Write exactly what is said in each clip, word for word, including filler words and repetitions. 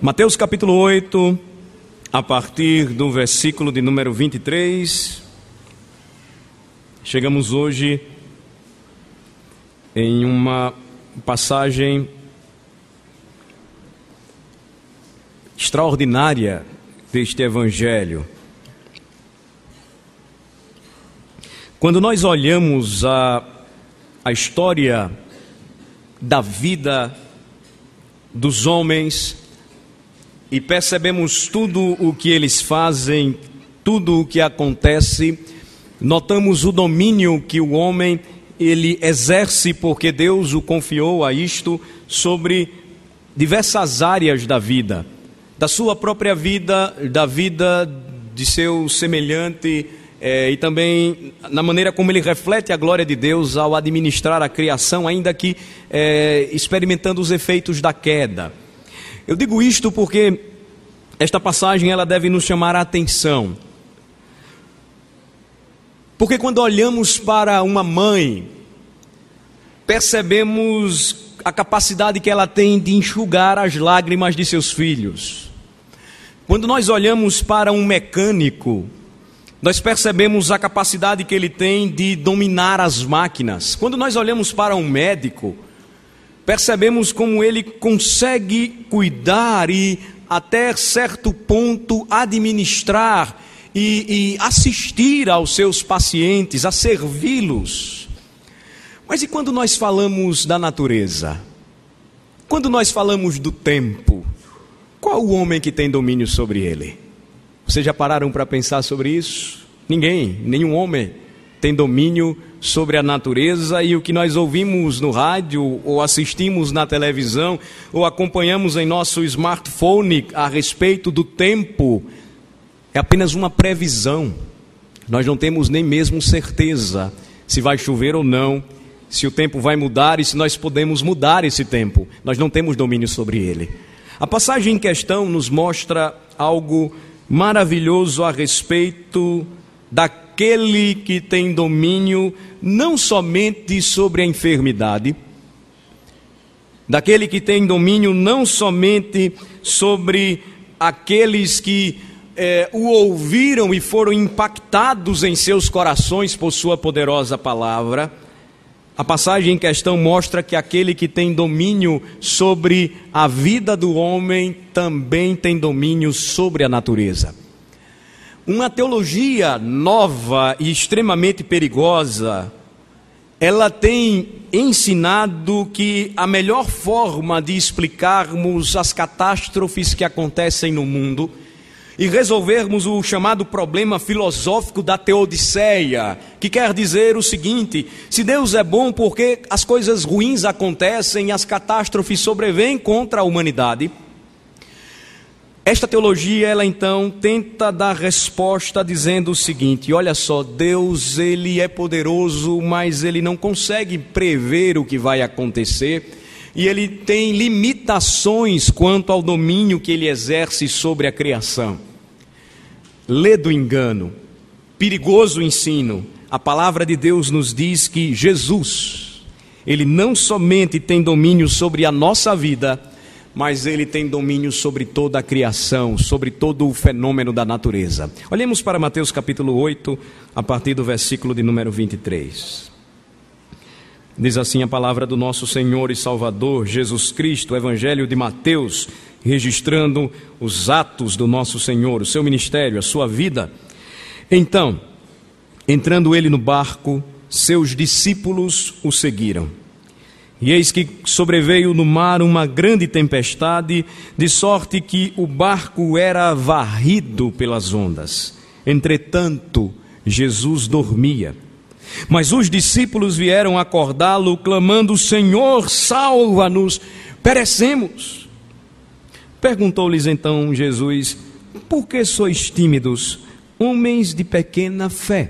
Mateus capítulo oito, a partir do versículo de número vinte e três, chegamos hoje em uma passagem extraordinária deste Evangelho. Quando nós olhamos a, a história da vida dos homens e percebemos tudo o que eles fazem, tudo o que acontece, notamos o domínio que o homem ele exerce, porque Deus o confiou a isto, sobre diversas áreas da vida, da sua própria vida, da vida de seu semelhante, é, e também na maneira como ele reflete a glória de Deus ao administrar a criação, ainda que é, experimentando os efeitos da queda. Eu digo isto porque esta passagem ela deve nos chamar a atenção. Porque quando olhamos para uma mãe, percebemos a capacidade que ela tem de enxugar as lágrimas de seus filhos. Quando nós olhamos para um mecânico, nós percebemos a capacidade que ele tem de dominar as máquinas. Quando nós olhamos para um médico, percebemos como ele consegue cuidar e, até certo ponto, administrar e, e assistir aos seus pacientes, a servi-los. Mas e quando nós falamos da natureza? Quando nós falamos do tempo? Qual o homem que tem domínio sobre ele? Vocês já pararam para pensar sobre isso? Ninguém, nenhum homem tem domínio sobre a natureza, e o que nós ouvimos no rádio, ou assistimos na televisão, ou acompanhamos em nosso smartphone a respeito do tempo, é apenas uma previsão. Nós não temos nem mesmo certeza se vai chover ou não, se o tempo vai mudar e se nós podemos mudar esse tempo. Nós não temos domínio sobre ele. A passagem em questão nos mostra algo maravilhoso a respeito daquele que tem domínio não somente sobre a enfermidade, daquele que tem domínio não somente sobre aqueles que é, o ouviram e foram impactados em seus corações por sua poderosa palavra. A passagem em questão mostra que aquele que tem domínio sobre a vida do homem também tem domínio sobre a natureza. Uma teologia nova e extremamente perigosa, ela tem ensinado que a melhor forma de explicarmos as catástrofes que acontecem no mundo e resolvermos o chamado problema filosófico da teodiceia, que quer dizer o seguinte: se Deus é bom, por que as coisas ruins acontecem e as catástrofes sobrevêm contra a humanidade? Esta teologia, ela então tenta dar resposta dizendo o seguinte: olha só, Deus ele é poderoso, mas ele não consegue prever o que vai acontecer, e ele tem limitações quanto ao domínio que ele exerce sobre a criação. Ledo engano, perigoso ensino. A palavra de Deus nos diz que Jesus, ele não somente tem domínio sobre a nossa vida, mas ele tem domínio sobre toda a criação, sobre todo o fenômeno da natureza. Olhemos para Mateus capítulo oito, a partir do versículo de número vinte e três. Diz assim a palavra do nosso Senhor e Salvador Jesus Cristo, o Evangelho de Mateus, registrando os atos do nosso Senhor, o seu ministério, a sua vida. Então, entrando ele no barco, seus discípulos o seguiram. E eis que sobreveio no mar uma grande tempestade, de sorte que o barco era varrido pelas ondas. Entretanto, Jesus dormia. Mas os discípulos vieram acordá-lo, clamando: Senhor, salva-nos, perecemos. Perguntou-lhes então Jesus: por que sois tímidos, homens de pequena fé?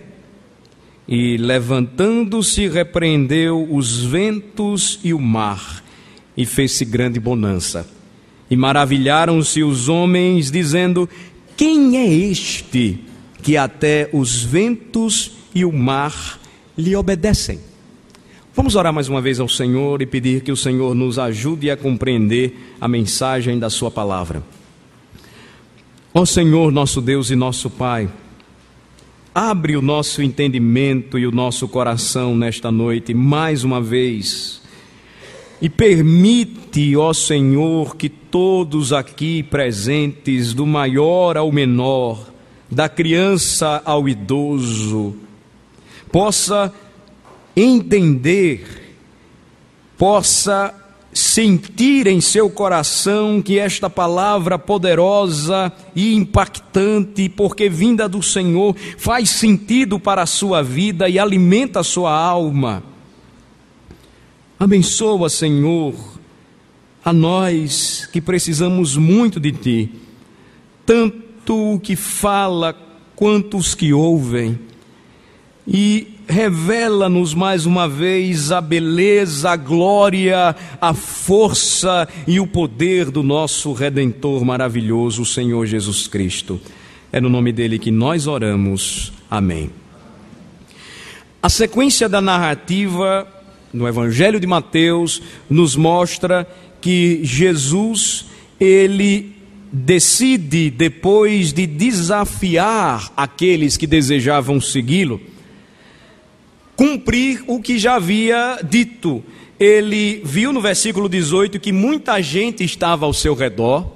E levantando-se, repreendeu os ventos e o mar, e fez-se grande bonança. E maravilharam-se os homens, dizendo: quem é este que até os ventos e o mar lhe obedecem? Vamos orar mais uma vez ao Senhor e pedir que o Senhor nos ajude a compreender a mensagem da sua palavra. Ó Senhor, nosso Deus e nosso Pai, abre o nosso entendimento e o nosso coração nesta noite, mais uma vez, e permite, ó Senhor, que todos aqui presentes, do maior ao menor, da criança ao idoso, possa entender, possa sentir em seu coração que esta palavra poderosa e impactante, porque vinda do Senhor, faz sentido para a sua vida e alimenta a sua alma. Abençoa, Senhor, a nós que precisamos muito de Ti, tanto o que fala quanto os que ouvem, e revela-nos mais uma vez a beleza, a glória, a força e o poder do nosso Redentor maravilhoso, o Senhor Jesus Cristo. É no nome dele que nós oramos. Amém. A sequência da narrativa no Evangelho de Mateus nos mostra que Jesus, ele decide, depois de desafiar aqueles que desejavam segui-lo, cumprir o que já havia dito. Ele viu no versículo dezoito que muita gente estava ao seu redor.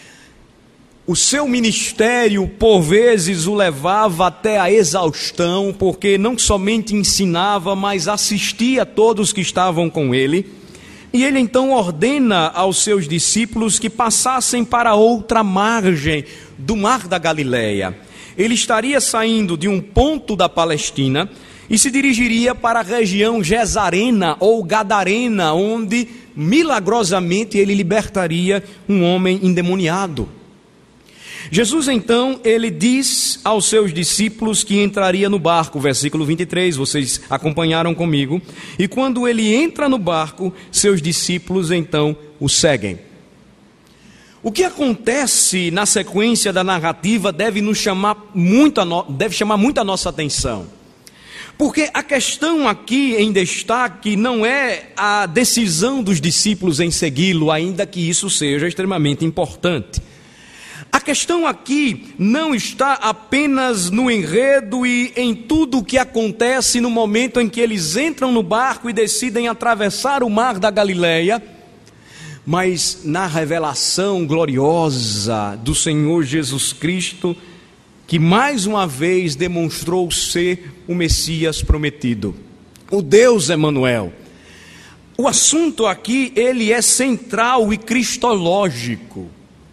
O seu ministério, por vezes, o levava até a exaustão, porque não somente ensinava, mas assistia a todos que estavam com ele. E ele então ordena aos seus discípulos que passassem para outra margem do mar da Galileia. Ele estaria saindo de um ponto da Palestina e se dirigiria para a região Gesarena ou Gadarena, onde milagrosamente ele libertaria um homem endemoniado. Jesus então, ele diz aos seus discípulos que entraria no barco, versículo vinte e três, vocês acompanharam comigo, e quando ele entra no barco, seus discípulos então o seguem. O que acontece na sequência da narrativa deve nos chamar muito a no... deve chamar muito a nossa atenção. Porque a questão aqui em destaque não é a decisão dos discípulos em segui-lo, ainda que isso seja extremamente importante. A questão aqui não está apenas no enredo e em tudo o que acontece no momento em que eles entram no barco e decidem atravessar o mar da Galileia, mas na revelação gloriosa do Senhor Jesus Cristo, que mais uma vez demonstrou ser o Messias prometido, o Deus Emanuel. O assunto aqui, ele é central e cristológico.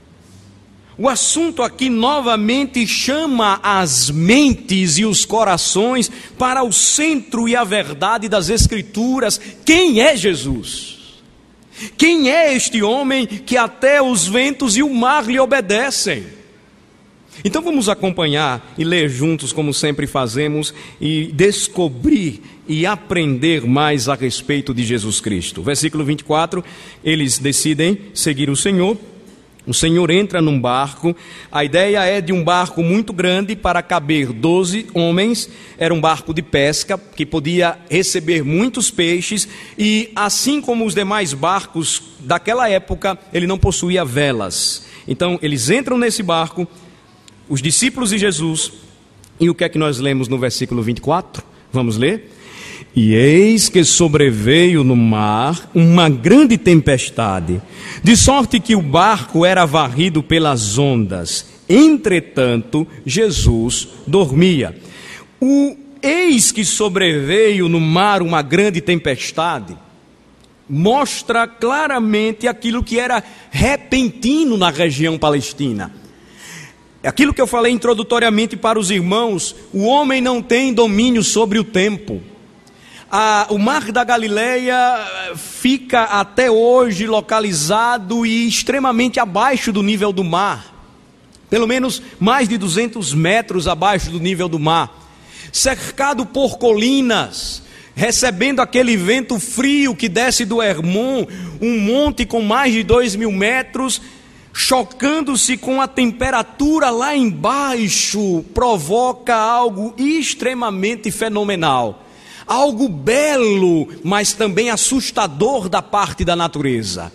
O assunto aqui novamente chama as mentes e os corações para o centro e a verdade das Escrituras. Quem é Jesus? Quem é este homem que até os ventos e o mar lhe obedecem? Então vamos acompanhar e ler juntos, como sempre fazemos, e descobrir e aprender mais a respeito de Jesus Cristo. Versículo vinte e quatro, eles decidem seguir o Senhor. O Senhor entra num barco. A ideia é de um barco muito grande para caber doze homens. Era um barco de pesca que podia receber muitos peixes e, assim como os demais barcos daquela época, ele não possuía velas. Então eles entram nesse barco, os discípulos de Jesus, e o que é que nós lemos no versículo vinte e quatro? Vamos ler? E eis que sobreveio no mar uma grande tempestade, de sorte que o barco era varrido pelas ondas. Entretanto, Jesus dormia. O eis que sobreveio no mar uma grande tempestade mostra claramente aquilo que era repentino na região palestina. Aquilo que eu falei introdutoriamente para os irmãos: o homem não tem domínio sobre o tempo. Ah, o mar da Galileia fica até hoje localizado e extremamente abaixo do nível do mar, pelo menos mais de duzentos metros abaixo do nível do mar, cercado por colinas, recebendo aquele vento frio que desce do Hermon, um monte com mais de dois mil metros, chocando-se com a temperatura lá embaixo, provoca algo extremamente fenomenal. Algo belo, mas também assustador da parte da natureza.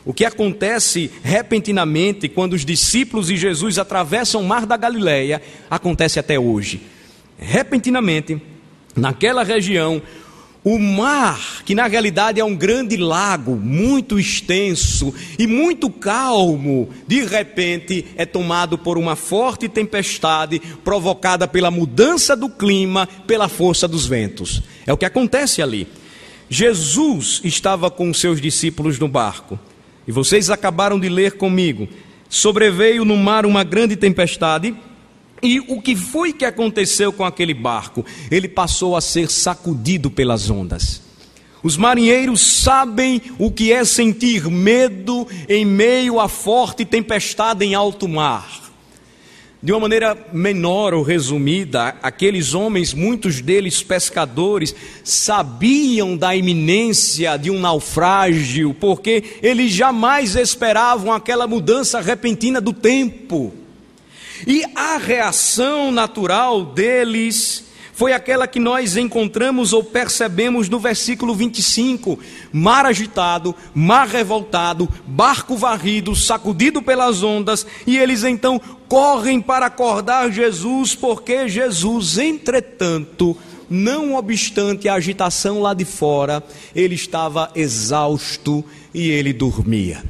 O que acontece repentinamente quando os discípulos e Jesus atravessam o mar da Galileia, acontece até hoje. Repentinamente, naquela região, o mar, que na realidade é um grande lago, muito extenso e muito calmo, de repente é tomado por uma forte tempestade provocada pela mudança do clima, pela força dos ventos. É o que acontece ali. Jesus estava com seus discípulos no barco, e vocês acabaram de ler comigo. Sobreveio no mar uma grande tempestade. E o que foi que aconteceu com aquele barco? Ele passou a ser sacudido pelas ondas. Os marinheiros sabem o que é sentir medo em meio a forte tempestade em alto mar. De uma maneira menor ou resumida, aqueles homens, muitos deles pescadores, sabiam da iminência de um naufrágio, porque eles jamais esperavam aquela mudança repentina do tempo. E a reação natural deles foi aquela que nós encontramos ou percebemos no versículo vinte e cinco. Mar agitado, mar revoltado, barco varrido, sacudido pelas ondas, e eles então correm para acordar Jesus, porque Jesus, entretanto, não obstante a agitação lá de fora, ele estava exausto e ele dormia.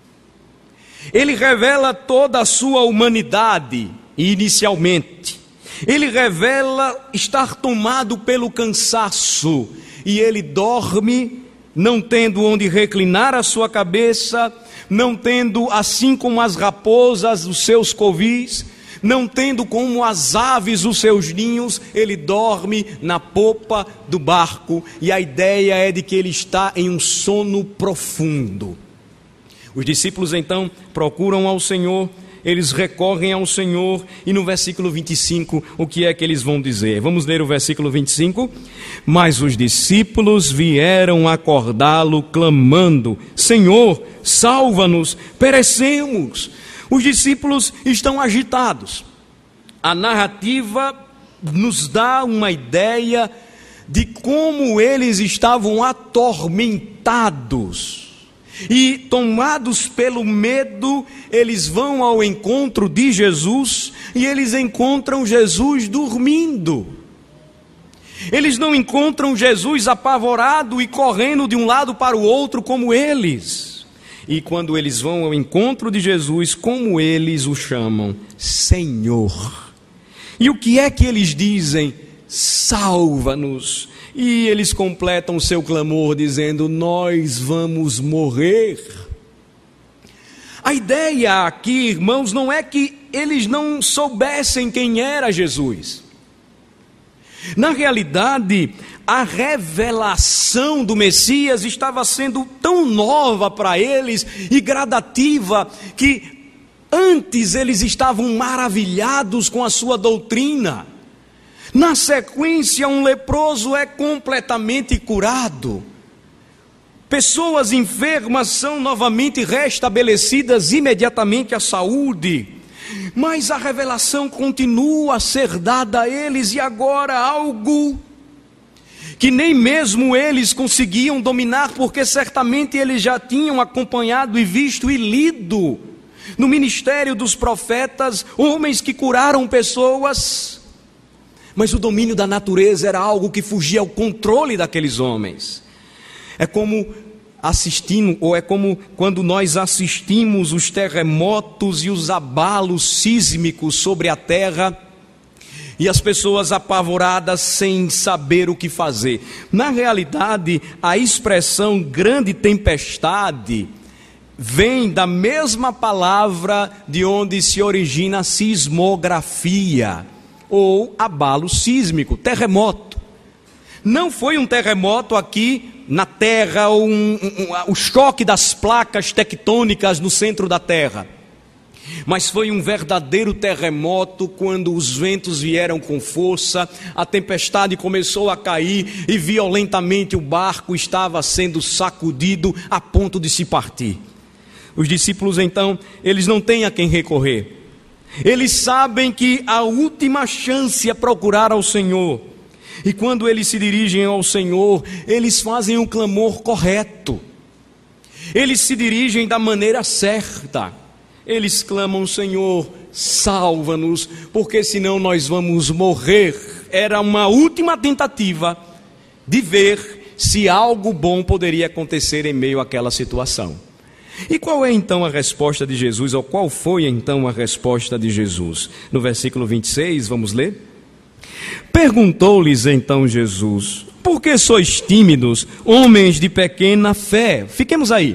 Ele revela toda a sua humanidade, inicialmente. Ele revela estar tomado pelo cansaço, e ele dorme, não tendo onde reclinar a sua cabeça, não tendo, assim como as raposas, os seus covis, não tendo como as aves os seus ninhos, ele dorme na popa do barco, e a ideia é de que ele está em um sono profundo. Os discípulos então procuram ao Senhor, eles recorrem ao Senhor, e no versículo vinte e cinco, o que é que eles vão dizer? Vamos ler o versículo vinte e cinco. Mas os discípulos vieram acordá-lo, clamando: Senhor, salva-nos, perecemos. Os discípulos estão agitados. A narrativa nos dá uma ideia de como eles estavam atormentados. E tomados pelo medo, eles vão ao encontro de Jesus, e eles encontram Jesus dormindo. Eles não encontram Jesus apavorado e correndo de um lado para o outro como eles. E quando eles vão ao encontro de Jesus, como eles o chamam? Senhor. E o que é que eles dizem? Salva-nos. E eles completam o seu clamor dizendo: nós vamos morrer. A ideia aqui, irmãos, não é que eles não soubessem quem era Jesus. Na realidade, a revelação do Messias estava sendo tão nova para eles e gradativa, que antes eles estavam maravilhados com a sua doutrina. Na sequência, um leproso é completamente curado. Pessoas enfermas são novamente restabelecidas imediatamente à saúde. Mas a revelação continua a ser dada a eles, e agora algo que nem mesmo eles conseguiam dominar, porque certamente eles já tinham acompanhado e visto e lido no ministério dos profetas, homens que curaram pessoas. Mas o domínio da natureza era algo que fugia ao controle daqueles homens. É como assistindo, ou é como quando nós assistimos os terremotos e os abalos sísmicos sobre a terra, e as pessoas apavoradas sem saber o que fazer. Na realidade, a expressão grande tempestade vem da mesma palavra de onde se origina a sismografia, ou abalo sísmico, terremoto. Não foi um terremoto aqui na terra, ou um, um, um, o choque das placas tectônicas no centro da terra, mas foi um verdadeiro terremoto quando os ventos vieram com força, a tempestade começou a cair e violentamente o barco estava sendo sacudido a ponto de se partir. Os discípulos então, eles não têm a quem recorrer. Eles sabem que a última chance é procurar ao Senhor. E quando eles se dirigem ao Senhor, eles fazem o clamor correto. Eles se dirigem da maneira certa. Eles clamam: Senhor, salva-nos, porque senão nós vamos morrer. Era uma última tentativa de ver se algo bom poderia acontecer em meio àquela situação. E qual é então a resposta de Jesus, ou qual foi então a resposta de Jesus? No versículo vinte e seis, vamos ler? Perguntou-lhes então Jesus: por que sois tímidos, homens de pequena fé? Fiquemos aí.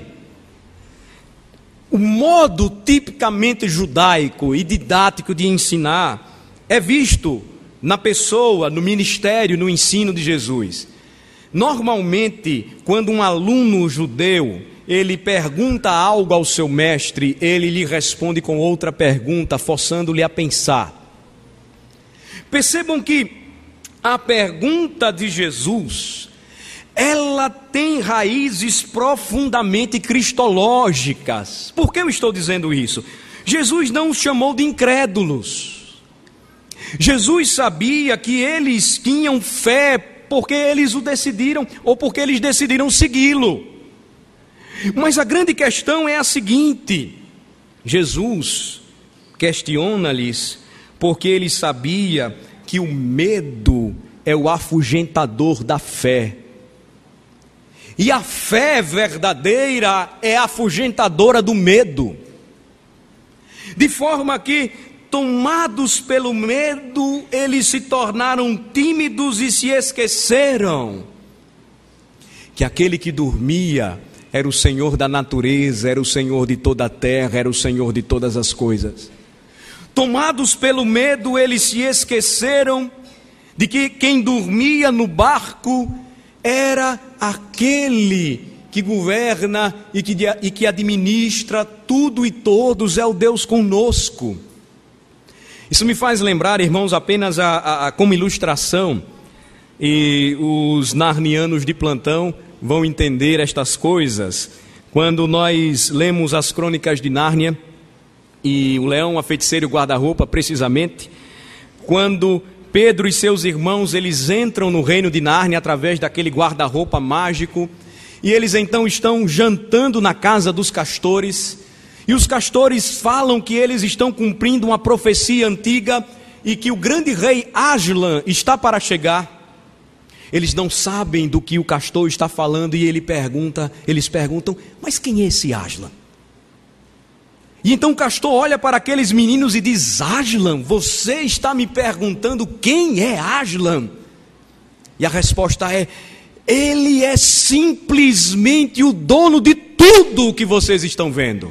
O modo tipicamente judaico e didático de ensinar é visto na pessoa, no ministério, no ensino de Jesus. Normalmente, quando um aluno judeu, ele pergunta algo ao seu mestre, ele lhe responde com outra pergunta, forçando-lhe a pensar. Percebam que a pergunta de Jesus, ela tem raízes profundamente cristológicas. Por que eu estou dizendo isso? Jesus não os chamou de incrédulos. Jesus sabia que eles tinham fé porque eles o decidiram, ou porque eles decidiram segui-lo. Mas a grande questão é a seguinte: Jesus questiona-lhes porque ele sabia que o medo é o afugentador da fé. E a fé verdadeira é afugentadora do medo. De forma que, tomados pelo medo, eles se tornaram tímidos e se esqueceram que aquele que dormia era o Senhor da natureza, era o Senhor de toda a terra, era o Senhor de todas as coisas. Tomados pelo medo, eles se esqueceram de que quem dormia no barco era aquele que governa e que, e que administra tudo e todos, é o Deus conosco. Isso me faz lembrar, irmãos, apenas a, a, a, como ilustração, e os narnianos de plantão vão entender estas coisas. Quando nós lemos as crônicas de Nárnia, e o leão, a feiticeira e o guarda-roupa, precisamente, quando Pedro e seus irmãos, eles entram no reino de Nárnia através daquele guarda-roupa mágico, e eles então estão jantando na casa dos castores, e os castores falam que eles estão cumprindo uma profecia antiga, e que o grande rei Aslan está para chegar. Eles não sabem do que o castor está falando, e ele pergunta, eles perguntam: mas quem é esse Aslan? E então o castor olha para aqueles meninos e diz: Aslan, você está me perguntando quem é Aslan? E a resposta é: ele é simplesmente o dono de tudo o que vocês estão vendo.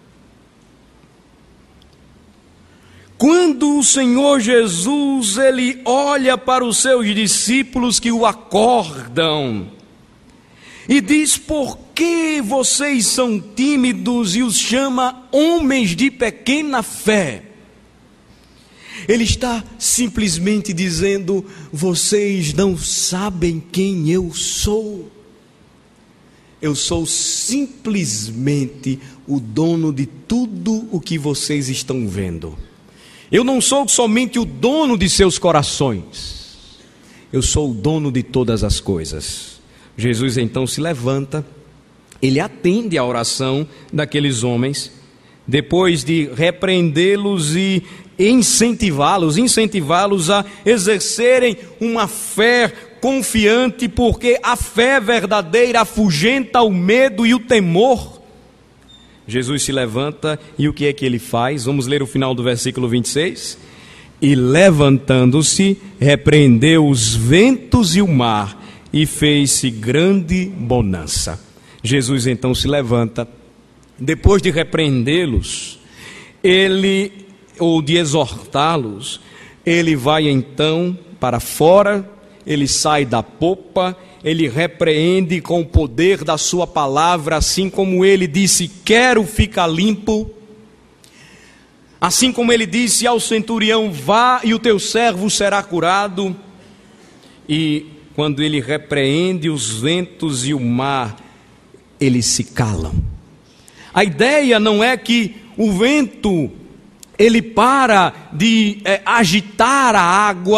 Quando o Senhor Jesus, ele olha para os seus discípulos que o acordam e diz: por que vocês são tímidos, e os chama homens de pequena fé? Ele está simplesmente dizendo: vocês não sabem quem eu sou. Eu sou simplesmente o dono de tudo o que vocês estão vendo. Eu não sou somente o dono de seus corações, eu sou o dono de todas as coisas. Jesus então se levanta, ele atende à oração daqueles homens, depois de repreendê-los e incentivá-los, incentivá-los a exercerem uma fé confiante, porque a fé verdadeira afugenta o medo e o temor. Jesus se levanta e o que é que ele faz? Vamos ler o final do versículo vinte e seis. E levantando-se, repreendeu os ventos e o mar, e fez-se grande bonança. Jesus então se levanta, depois de repreendê-los, ele, ou de exortá-los, ele vai então para fora, ele sai da popa, ele repreende com o poder da sua palavra, assim como ele disse: quero ficar limpo. Assim como ele disse ao centurião: vá e o teu servo será curado. E quando ele repreende os ventos e o mar, eles se calam. A ideia não é que o vento ele para de é, agitar a água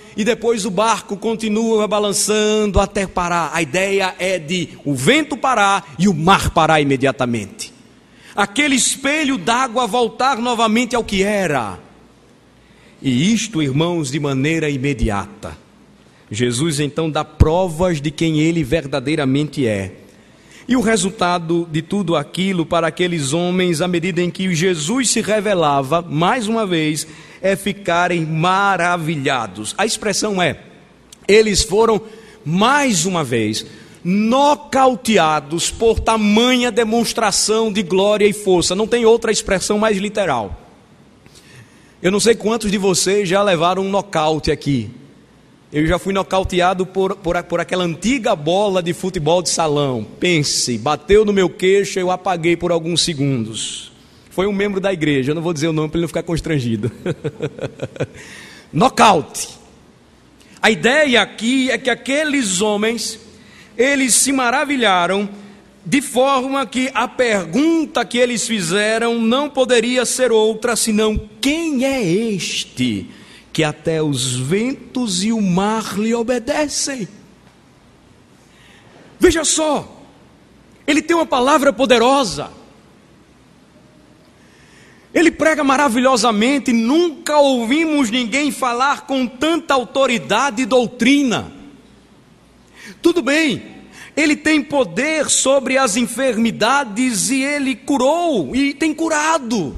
e depois o barco continua balançando até parar. A ideia é de o vento parar e o mar parar imediatamente. Aquele espelho d'água voltar novamente ao que era. E isto, irmãos, de maneira imediata. Jesus então dá provas de quem ele verdadeiramente é. E o resultado de tudo aquilo para aqueles homens, à medida em que Jesus se revelava, mais uma vez, é ficarem maravilhados. A expressão é, eles foram, mais uma vez, nocauteados por tamanha demonstração de glória e força. Não tem outra expressão mais literal. Eu não sei quantos de vocês já levaram um nocaute aqui. Eu já fui nocauteado por, por, por aquela antiga bola de futebol de salão. Pense, bateu no meu queixo, eu apaguei por alguns segundos. Foi um membro da igreja, eu não vou dizer o nome para ele não ficar constrangido. Nocaute. A ideia aqui é que aqueles homens, eles se maravilharam, de forma que a pergunta que eles fizeram não poderia ser outra senão: quem é este que até os ventos e o mar lhe obedecem? Veja só, ele tem uma palavra poderosa, ele prega maravilhosamente. Nunca ouvimos ninguém falar com tanta autoridade e doutrina. Tudo bem, ele tem poder sobre as enfermidades e ele curou e tem curado.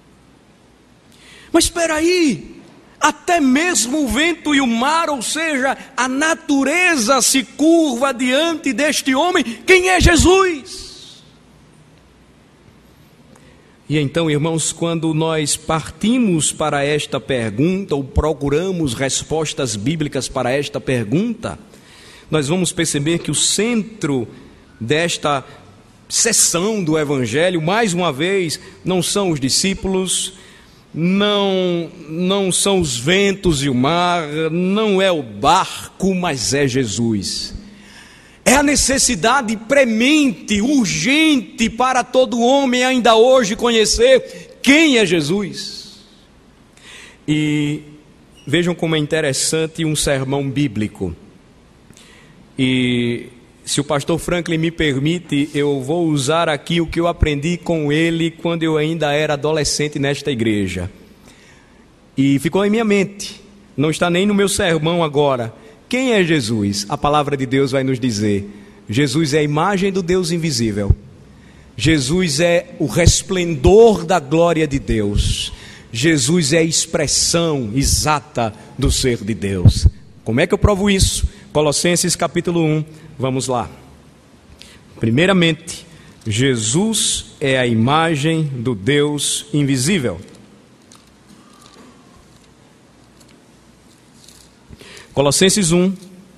Mas espera aí, até mesmo o vento e o mar, ou seja, a natureza se curva diante deste homem. Quem é Jesus? E então, irmãos, quando nós partimos para esta pergunta, ou procuramos respostas bíblicas para esta pergunta, nós vamos perceber que o centro desta sessão do Evangelho, mais uma vez, não são os discípulos, não, não são os ventos e o mar, não é o barco, mas é Jesus. É a necessidade premente, urgente para todo homem ainda hoje conhecer quem é Jesus. E vejam como é interessante um sermão bíblico. E se o pastor Franklin me permite, eu vou usar aqui o que eu aprendi com ele quando eu ainda era adolescente nesta igreja. E ficou em minha mente, não está nem no meu sermão agora. Quem é Jesus? A palavra de Deus vai nos dizer: Jesus é a imagem do Deus invisível. Jesus é o resplendor da glória de Deus. Jesus é a expressão exata do ser de Deus. Como é que eu provo isso? Colossenses capítulo um, vamos lá. Primeiramente, Jesus é a imagem do Deus invisível. Colossenses um,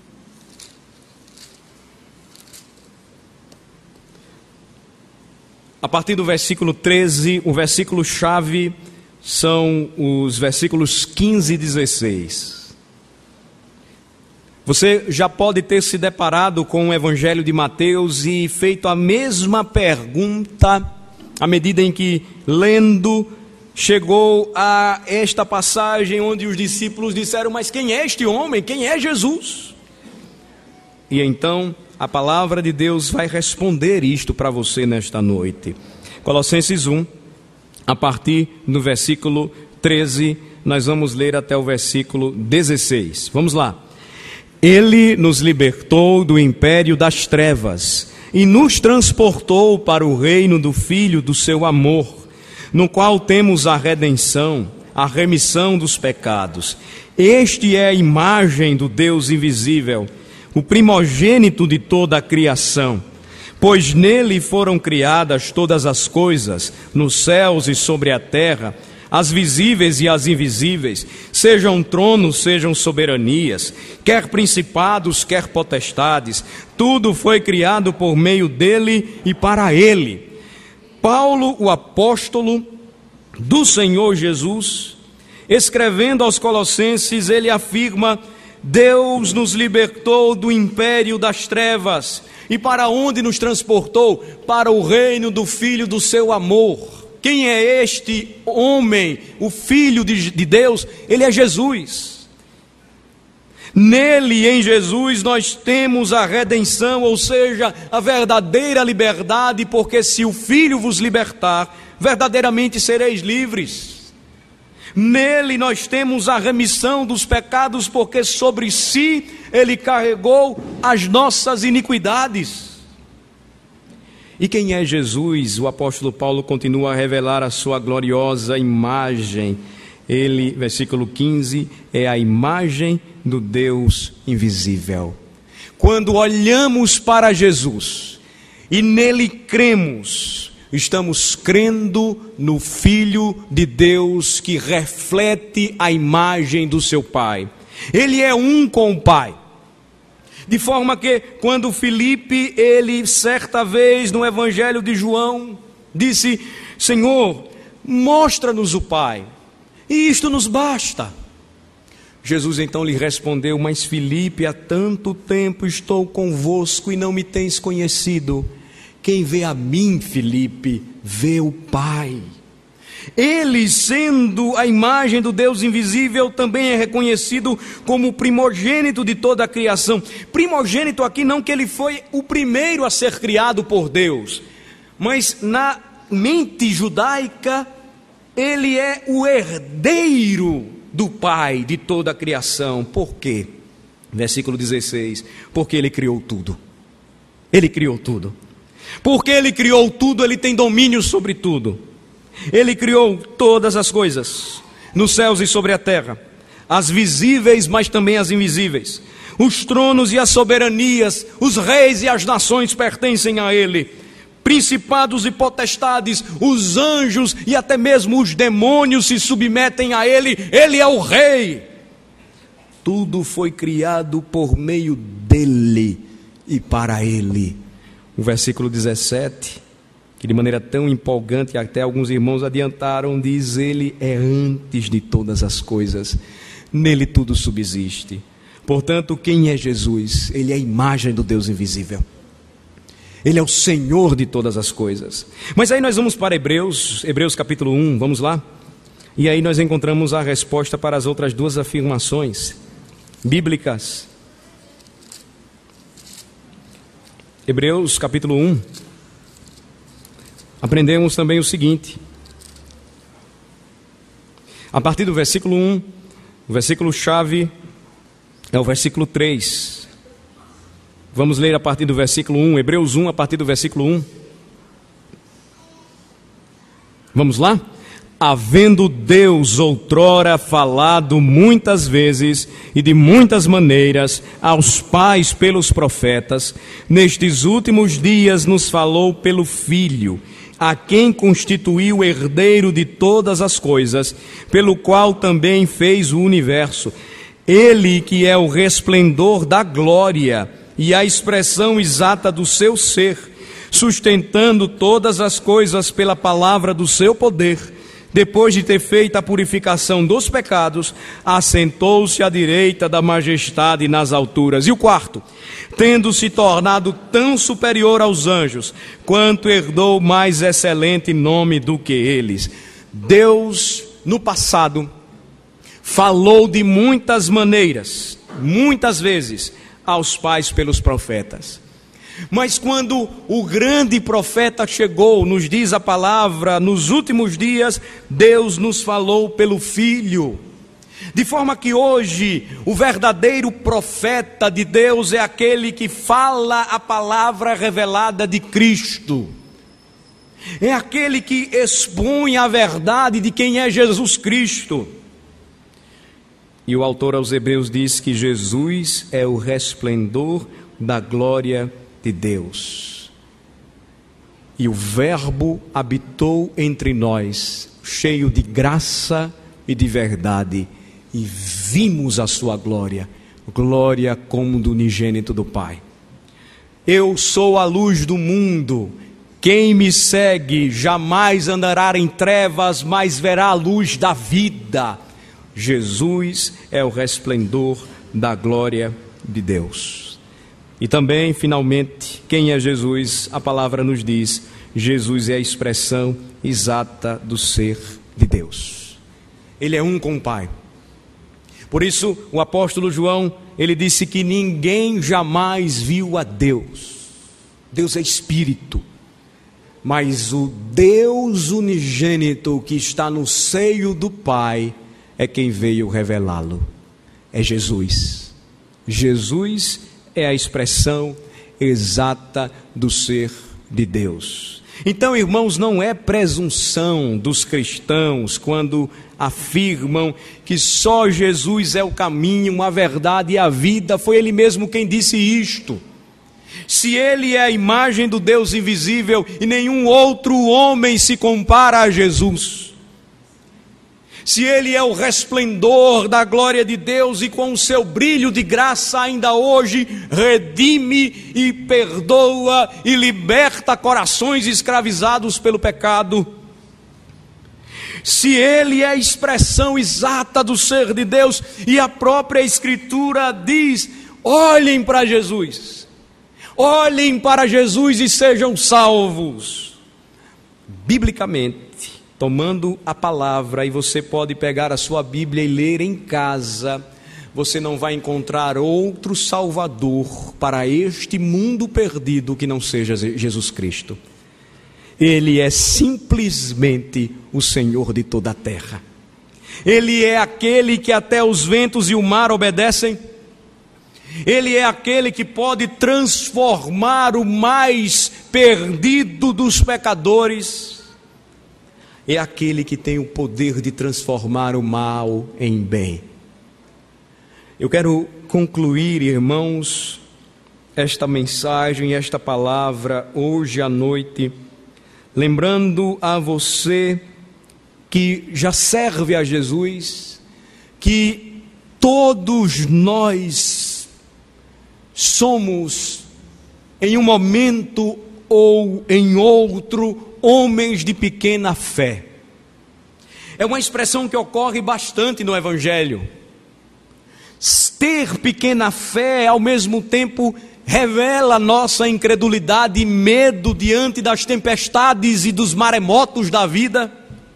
a partir do versículo treze, o versículo chave são os versículos quinze e dezesseis. Você já pode ter se deparado com o Evangelho de Mateus e feito a mesma pergunta à medida em que, lendo, chegou a esta passagem onde os discípulos disseram: mas quem é este homem? Quem é Jesus? E então a palavra de Deus vai responder isto para você nesta noite. Colossenses um, a partir do versículo treze, nós vamos ler até o versículo dezesseis. Vamos lá. Ele nos libertou do império das trevas e nos transportou para o reino do Filho do seu amor, no qual temos a redenção, a remissão dos pecados. Este é a imagem do Deus invisível, o primogênito de toda a criação, pois nele foram criadas todas as coisas, nos céus e sobre a terra, as visíveis e as invisíveis, sejam tronos, sejam soberanias, quer principados, quer potestades, tudo foi criado por meio dele e para ele. Paulo, o apóstolo do Senhor Jesus, escrevendo aos Colossenses, ele afirma: Deus nos libertou do império das trevas. E para onde nos transportou? Para o reino do Filho do seu amor. Quem é este homem, o Filho de Deus? Ele é Jesus. Nele, em Jesus, nós temos a redenção, ou seja, a verdadeira liberdade, porque se o Filho vos libertar, verdadeiramente sereis livres. Nele nós temos a remissão dos pecados, porque sobre si Ele carregou as nossas iniquidades. E quem é Jesus? O apóstolo Paulo continua a revelar a sua gloriosa imagem. Ele, versículo quinze, é a imagem do Deus invisível. Quando olhamos para Jesus e nele cremos, estamos crendo no Filho de Deus que reflete a imagem do seu Pai. Ele é um com o Pai. De forma que quando Filipe, ele certa vez no Evangelho de João, disse: Senhor, mostra-nos o Pai, e isto nos basta. Jesus então lhe respondeu: mas Filipe, há tanto tempo estou convosco e não me tens conhecido. Quem vê a mim, Filipe, vê o Pai. Ele, sendo a imagem do Deus invisível, também é reconhecido como primogênito de toda a criação. Primogênito aqui não que ele foi o primeiro a ser criado por Deus, mas na mente judaica, ele é o herdeiro do Pai de toda a criação. Por quê? Versículo dezesseis, porque ele criou tudo. Ele criou tudo. Porque ele criou tudo, ele tem domínio sobre tudo. Ele criou todas as coisas, nos céus e sobre a terra, as visíveis, mas também as invisíveis. Os tronos e as soberanias, os reis e as nações pertencem a ele. Principados e potestades, os anjos e até mesmo os demônios se submetem a ele. Ele é o rei. Tudo foi criado por meio dele e para ele. O versículo dezessete, que de maneira tão empolgante, até alguns irmãos adiantaram, diz: ele é antes de todas as coisas, nele tudo subsiste. Portanto, quem é Jesus? Ele é a imagem do Deus invisível. Ele é o Senhor de todas as coisas. Mas aí nós vamos para Hebreus, Hebreus capítulo um, vamos lá? E aí nós encontramos a resposta para as outras duas afirmações bíblicas. Hebreus capítulo um. Aprendemos também o seguinte: a partir do versículo um, o versículo chave é o versículo três. Vamos ler a partir do versículo um, Hebreus um, a partir do versículo um. Vamos lá? Havendo Deus outrora falado muitas vezes e de muitas maneiras aos pais pelos profetas, nestes últimos dias nos falou pelo Filho, a quem constituiu herdeiro de todas as coisas, pelo qual também fez o universo. Ele que é o resplendor da glória e a expressão exata do seu ser, sustentando todas as coisas pela palavra do seu poder, depois de ter feito a purificação dos pecados, assentou-se à direita da majestade nas alturas. E o quarto, tendo se tornado tão superior aos anjos, quanto herdou mais excelente nome do que eles. Deus, no passado, falou de muitas maneiras, muitas vezes, aos pais pelos profetas. Mas quando o grande profeta chegou, nos diz a palavra, nos últimos dias, Deus nos falou pelo Filho. De forma que hoje, o verdadeiro profeta de Deus é aquele que fala a palavra revelada de Cristo. É aquele que expõe a verdade de quem é Jesus Cristo. E o autor aos Hebreus diz que Jesus é o resplendor da glória de Deus. E o Verbo habitou entre nós, cheio de graça e de verdade, e vimos a sua glória, glória como do unigênito do Pai. Eu sou a luz do mundo. Quem me segue jamais andará em trevas, mas verá a luz da vida. Jesus é o resplendor da glória de Deus. E também, finalmente, quem é Jesus? A palavra nos diz: Jesus é a expressão exata do ser de Deus. Ele é um com o Pai. Por isso, o apóstolo João, ele disse que ninguém jamais viu a Deus. Deus é Espírito. Mas o Deus unigênito que está no seio do Pai é quem veio revelá-lo. É Jesus. Jesus é a expressão exata do ser de Deus. Então, irmãos, não é presunção dos cristãos quando afirmam que só Jesus é o caminho, a verdade e a vida. Foi Ele mesmo quem disse isto. Se Ele é a imagem do Deus invisível e nenhum outro homem se compara a Jesus, se Ele é o resplendor da glória de Deus e com o seu brilho de graça ainda hoje redime e perdoa e liberta corações escravizados pelo pecado, se Ele é a expressão exata do ser de Deus e a própria Escritura diz: olhem para Jesus, olhem para Jesus e sejam salvos. Biblicamente, tomando a palavra, e você pode pegar a sua Bíblia e ler em casa, você não vai encontrar outro Salvador para este mundo perdido que não seja Jesus Cristo. Ele é simplesmente o Senhor de toda a terra. Ele é aquele que até os ventos e o mar obedecem. Ele é aquele que pode transformar o mais perdido dos pecadores. É aquele que tem o poder de transformar o mal em bem. Eu quero concluir, irmãos, esta mensagem, esta palavra hoje à noite, lembrando a você que já serve a Jesus, que todos nós somos, em um momento ou em outro, homens de pequena fé. É uma expressão que ocorre bastante no Evangelho. Ter pequena fé, ao mesmo tempo, revela nossa incredulidade e medo diante das tempestades e dos maremotos da vida.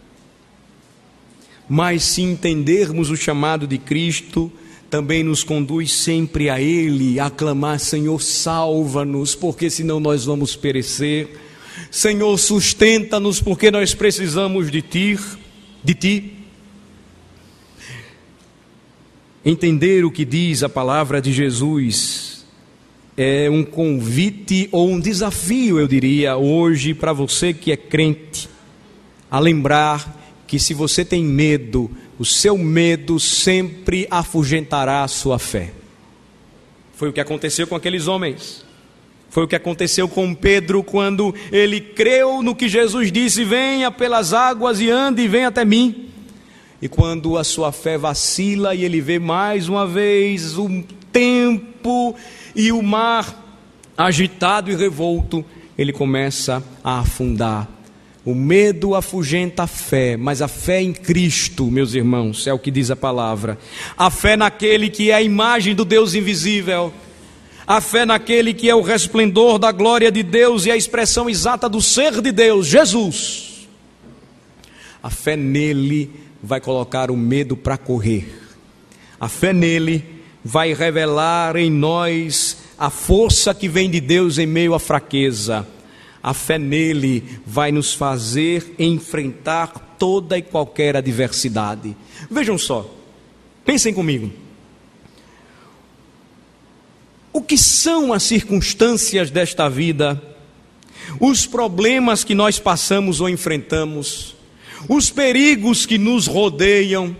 Mas se entendermos o chamado de Cristo, também nos conduz sempre a Ele, a clamar: Senhor, salva-nos, porque senão nós vamos perecer. Senhor, sustenta-nos, porque nós precisamos de Ti, de Ti. Entender o que diz a palavra de Jesus é um convite ou um desafio, eu diria, hoje para você que é crente, a lembrar que se você tem medo, o seu medo sempre afugentará a sua fé. Foi o que aconteceu com aqueles homens. Foi o que aconteceu com Pedro quando ele creu no que Jesus disse: venha pelas águas e ande e venha até mim. E quando a sua fé vacila e ele vê mais uma vez o tempo e o mar agitado e revolto, ele começa a afundar. O medo afugenta a fé, mas a fé em Cristo, meus irmãos, é o que diz a palavra. A fé naquele que é a imagem do Deus invisível. A fé naquele que é o resplendor da glória de Deus e a expressão exata do ser de Deus, Jesus. A fé nele vai colocar o medo para correr. A fé nele vai revelar em nós a força que vem de Deus em meio à fraqueza. A fé nele vai nos fazer enfrentar toda e qualquer adversidade. Vejam só, pensem comigo. O que são as circunstâncias desta vida, os problemas que nós passamos ou enfrentamos, os perigos que nos rodeiam,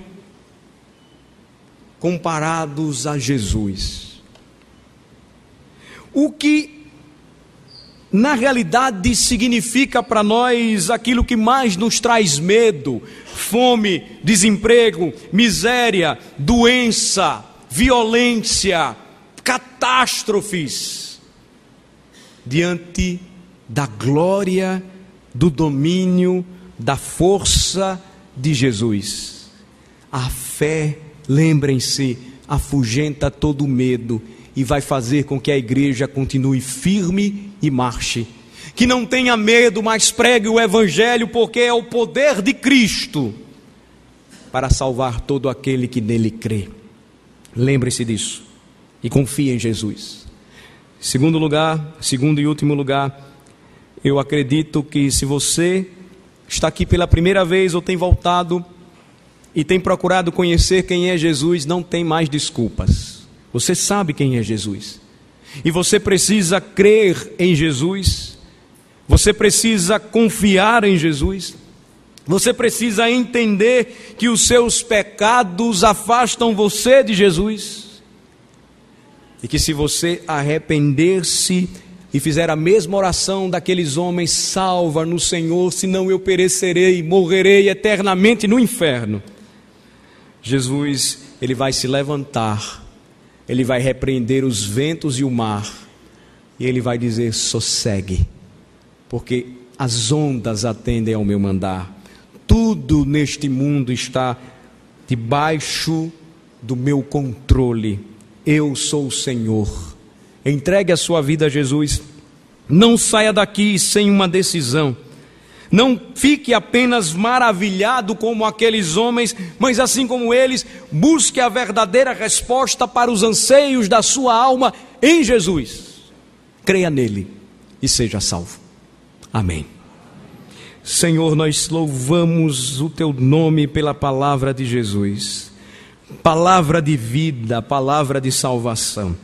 comparados a Jesus? O que na realidade significa para nós aquilo que mais nos traz medo: fome, desemprego, miséria, doença, violência, catástrofes, diante da glória, do domínio, da força de Jesus. A fé, lembrem-se, afugenta todo medo e vai fazer com que a igreja continue firme e marche. Que não tenha medo, mas pregue o Evangelho, porque é o poder de Cristo para salvar todo aquele que nele crê. Lembre-se disso e confie em Jesus. Segundo lugar, segundo e último lugar, eu acredito que se você está aqui pela primeira vez ou tem voltado e tem procurado conhecer quem é Jesus, não tem mais desculpas. Você sabe quem é Jesus. E você precisa crer em Jesus. Você precisa confiar em Jesus. Você precisa entender que os seus pecados afastam você de Jesus. E que se você arrepender-se e fizer a mesma oração daqueles homens, salva-nos, Senhor, senão eu perecerei, morrerei eternamente no inferno. Jesus, Ele vai se levantar, Ele vai repreender os ventos e o mar, e Ele vai dizer, sossegue, porque as ondas atendem ao meu mandar. Tudo neste mundo está debaixo do meu controle. Eu sou o Senhor. Entregue a sua vida a Jesus. Não saia daqui sem uma decisão. Não fique apenas maravilhado como aqueles homens, mas assim como eles, busque a verdadeira resposta para os anseios da sua alma em Jesus. Creia nele e seja salvo. Amém. Senhor, nós louvamos o teu nome pela palavra de Jesus. Palavra de vida, palavra de salvação.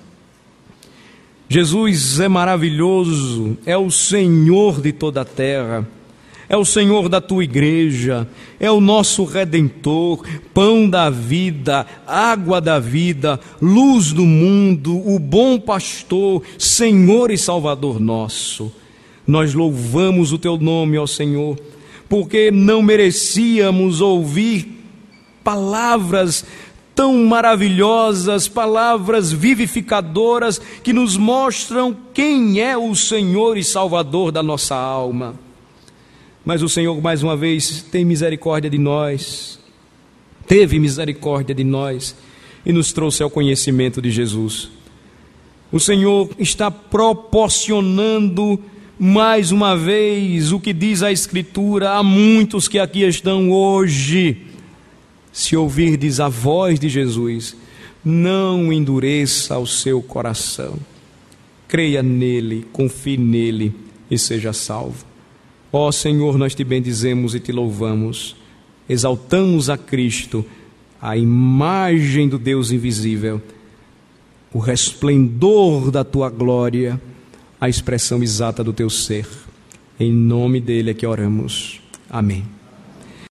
Jesus é maravilhoso, é o Senhor de toda a terra, é o Senhor da tua igreja, é o nosso Redentor, pão da vida, água da vida, luz do mundo, o bom pastor, Senhor e Salvador nosso. Nós louvamos o teu nome, ó Senhor, porque não merecíamos ouvir palavras tão maravilhosas, palavras vivificadoras que nos mostram quem é o Senhor e Salvador da nossa alma. Mas o Senhor mais uma vez tem misericórdia de nós, teve misericórdia de nós e nos trouxe ao conhecimento de Jesus. O Senhor está proporcionando mais uma vez o que diz a Escritura a muitos que aqui estão hoje. Se ouvirdes a voz de Jesus, não endureça o seu coração. Creia nele, confie nele e seja salvo. Ó Senhor, nós te bendizemos e te louvamos. Exaltamos a Cristo, a imagem do Deus invisível, o resplendor da tua glória, a expressão exata do teu ser. Em nome dele é que oramos. Amém.